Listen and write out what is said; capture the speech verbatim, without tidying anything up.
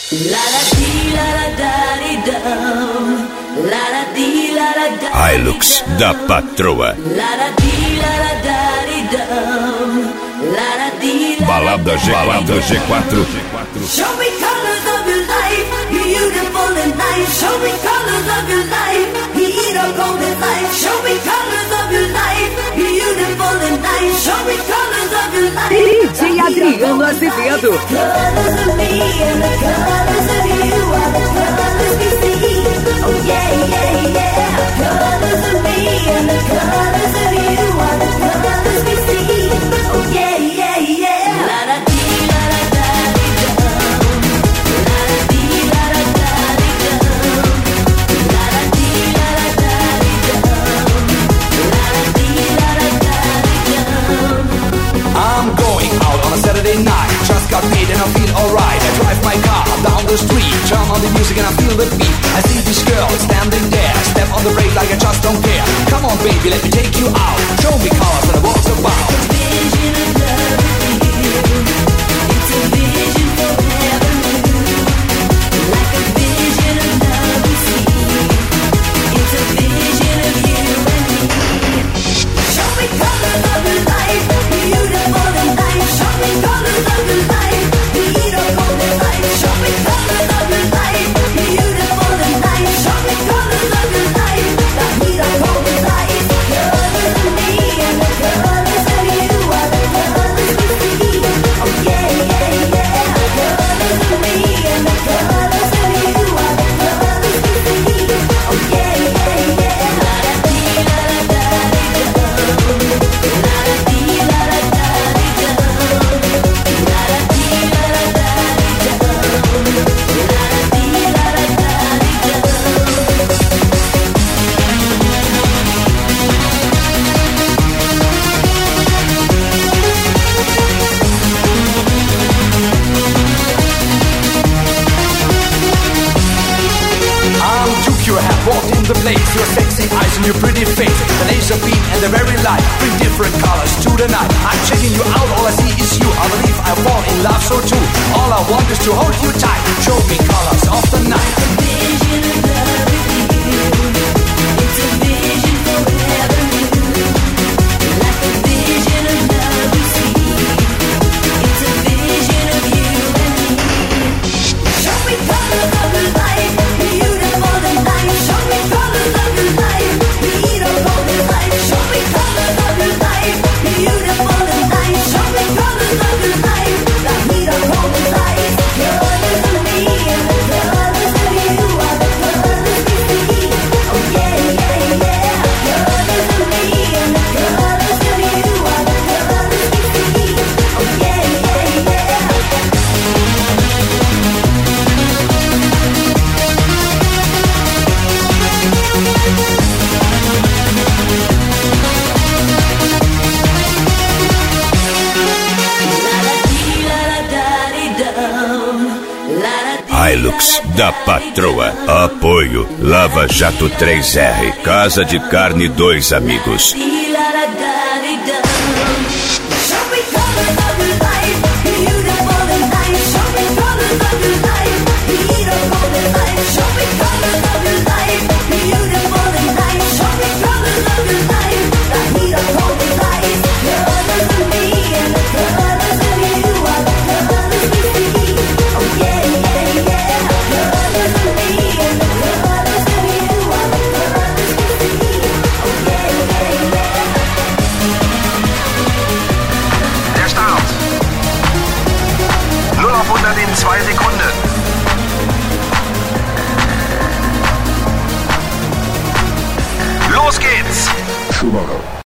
Hilux da patroa. Balada G, balada G quatro. Show me colors of your life, beautiful and nice. Show me colors of your life, hero golden light. Show me colors of your life, beautiful and nice. Show me colors of your life. D J Adriano Azevedo. Colors of me and the colors of you are the colors we see. Oh yeah, yeah, yeah. Colors of me and the colors of you are the colors we see. Oh yeah, yeah, yeah. La da dee, la da da dee dum. La da dee, la da da dee dum. La da dee, la da da dee dum. La da dee, la da da dee dum. I'm going out on a Saturday night. Just got paid and I feel alright. I drive my car down the street, turn on the music and I feel the beat. I see this girl standing there, step on the brake like I just don't care. Come on baby, let me take you out. Show me colors that I walk about. Vision of love with you. It's a vision forever new. Like a vision of love we see. It's a vision of you and me. Show me colors of your life, beautiful and nice. Show me colors of your life, beautiful and nice. Show me colors of your life, beautiful and nice. Show me colors of your life, the beautiful and nice. Colors of me and the colors of you are the colors we see. Oh yeah, yeah, yeah. Colors of me and the colors of you are the colors we see. Oh yeah, yeah, yeah. La da dee, la da da dee dum. La da dee, la da da dee dum. La da dee, la da da dee dum. La da dee, la da da dee dum. I'm Duke, you have walked in the place. Your sexy eyes and your pretty face, the laser beam and the very light bring different colors to the night. I'm checking you out, all I see is you. I believe I fall in love so too. All I want is to hold you tight. Show me colors of the night. Vision of love with you. It's a vision forever new. Like a vision of love we see. It's a vision of you and me. Show me colors of your life, beautiful and nice. Show me colors of your life, beautiful and nice. Show me colors of your life, beautiful and nice. Show me colors of your life, the beautiful and nice. Colors of me and the colors of you are the colors we see. Oh yeah, yeah, yeah. Colors of me and the colors of you are the colors we see. Oh yeah, yeah, yeah. Hilux da patroa. Apoio Lava Jato três R. Casa de Carne dois Amigos. In zwei Sekunden. Los geht's!